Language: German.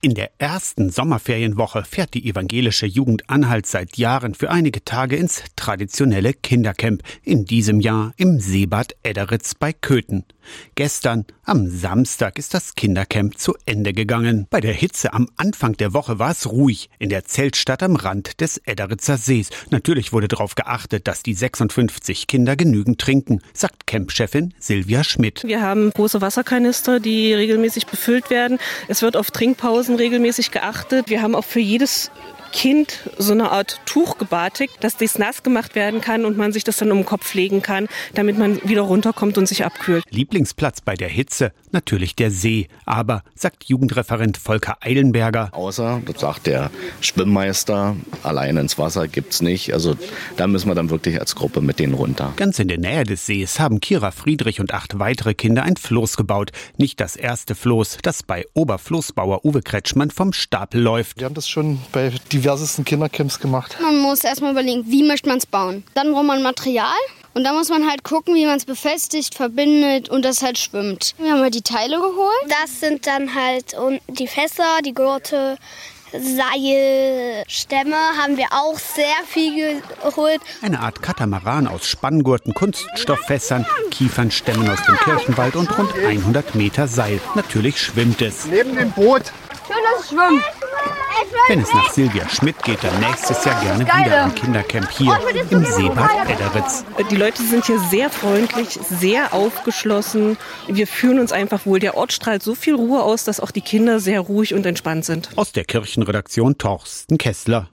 In der ersten Sommerferienwoche fährt die evangelische Jugend Anhalt seit Jahren für einige Tage ins traditionelle Kindercamp, in diesem Jahr im Seebad Edderitz bei Köthen. Gestern, am Samstag, ist das Kindercamp zu Ende gegangen. Bei der Hitze am Anfang der Woche war es ruhig in der Zeltstadt am Rand des Edderitzer Sees. Natürlich wurde darauf geachtet, dass die 56 Kinder genügend trinken, sagt Campchefin Silvia Schmidt. Wir haben große Wasserkanister, die regelmäßig befüllt werden. Es wird auf Trinkpausen regelmäßig geachtet. Wir haben auch für jedes Kind so eine Art Tuch gebartigt, dass das nass gemacht werden kann und man sich das dann um den Kopf legen kann, damit man wieder runterkommt und sich abkühlt. Lieblingsplatz bei der Hitze natürlich der See. Aber, sagt Jugendreferent Volker Eilenberger, außer, das sagt der Schwimmmeister, alleine ins Wasser gibt's nicht. Also da müssen wir dann wirklich als Gruppe mit denen runter. Ganz in der Nähe des Sees haben Kira Friedrich und 8 weitere Kinder ein Floß gebaut. Nicht das erste Floß, das bei Oberfloßbauer Uwe Kretschmann vom Stapel läuft. Wir haben das schon bei diversesten Kindercamps gemacht. Man muss erstmal überlegen, wie möchte man es bauen. Dann braucht man Material und dann muss man halt gucken, wie man es befestigt, verbindet und das halt schwimmt. Wir haben halt die Teile geholt. Das sind dann halt die Fässer, die Gurte, Seil, Stämme haben wir auch sehr viel geholt. Eine Art Katamaran aus Spanngurten, Kunststofffässern, Kiefernstämmen aus dem Kirchenwald und rund 100 Meter Seil. Natürlich schwimmt es. Neben dem Boot. Schön, dass es schwimmt. Wenn es nach Silvia Schmidt geht, dann nächstes Jahr gerne wieder im Kindercamp hier im Seebad Edderitz. Die Leute sind hier sehr freundlich, sehr aufgeschlossen. Wir fühlen uns einfach wohl. Der Ort strahlt so viel Ruhe aus, dass auch die Kinder sehr ruhig und entspannt sind. Aus der Kirchenredaktion Torsten Kessler.